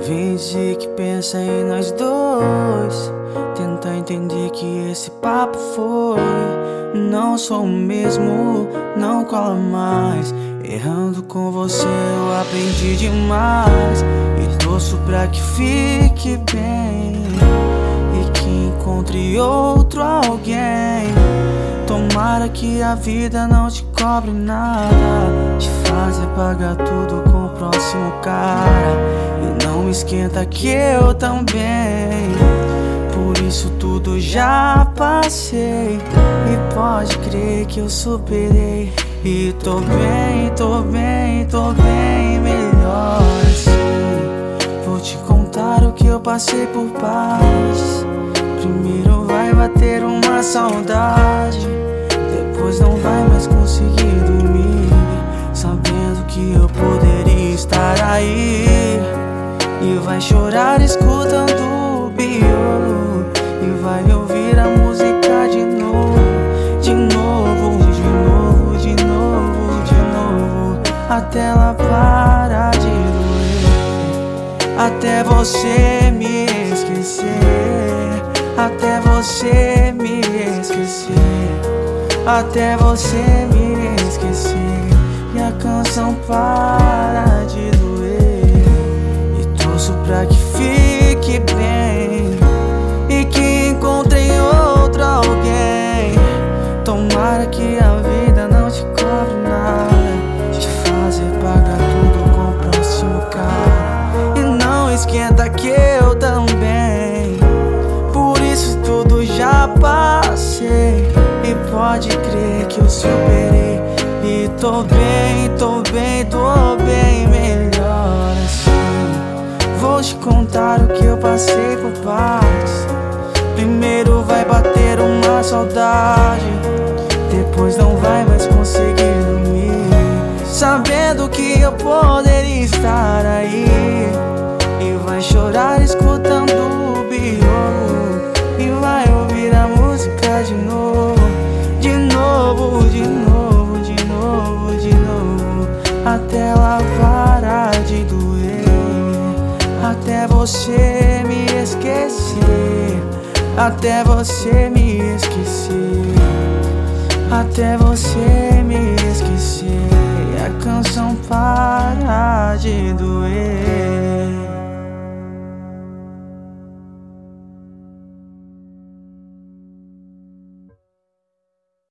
Vem dizer que pensa em nós dois, tenta entender que esse papo foi. Não sou o mesmo, não cola mais. Errando com você eu aprendi demais. E torço pra que fique bem e que encontre outro alguém. Tomara que a vida não te cobre nada, te fazer pagar tudo com o próximo cara. E não esquenta que eu também por isso tudo já passei. E pode crer que eu superei. E tô bem, tô bem, tô bem melhor assim. Vou te contar o que eu passei por partes. Primeiro vai bater uma saudade, depois não vai mais conseguir dormir, sabendo que eu poderia estar aí. E vai chorar escutando o Biolo, e vai ouvir a música de novo, de novo, de novo, de novo, de novo, até ela parar de doer, até você me esquecer, até você me esquecer, até você me esquecer e a canção para de doer. E torço pra que fique bem e que encontre outro alguém. Tomara que a vida não te cobre nada, te fazer pagar tudo com o próximo cara. E não esquenta que eu também por isso tudo já passei. E pode crer que eu superei. E tô bem, tô bem, tô bem melhor assim. Vou te contar o que eu passei por partes. Primeiro vai bater uma saudade, depois não vai mais conseguir dormir, sabendo que eu poderia estar aí. E vai chorar escutando o Biolo, e vai ouvir a música de novo, de novo, de novo, de novo, de novo, até ela parar de doer, até você me esquecer, até você me esquecer, até você me esquecer e a canção parar de doer.